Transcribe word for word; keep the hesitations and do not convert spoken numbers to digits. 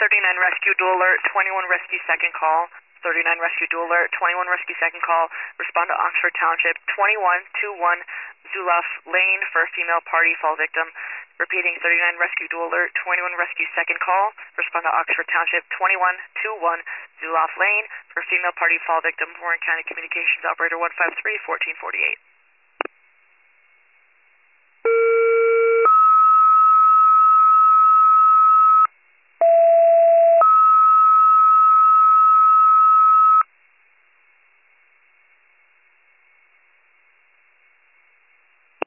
thirty-nine Rescue Dual Alert, twenty-one Rescue Second Call. thirty-nine Rescue Dual Alert, twenty-one Rescue Second Call. Respond to Oxford Township, twenty-one twenty-one Zulaf Lane for a female party fall victim. Repeating, thirty-nine Rescue Dual Alert, twenty-one Rescue Second Call. Respond to Oxford Township, twenty-one twenty-one Zulaf Lane for a female party fall victim. Warren County Communications Operator one five three, fourteen forty-eight.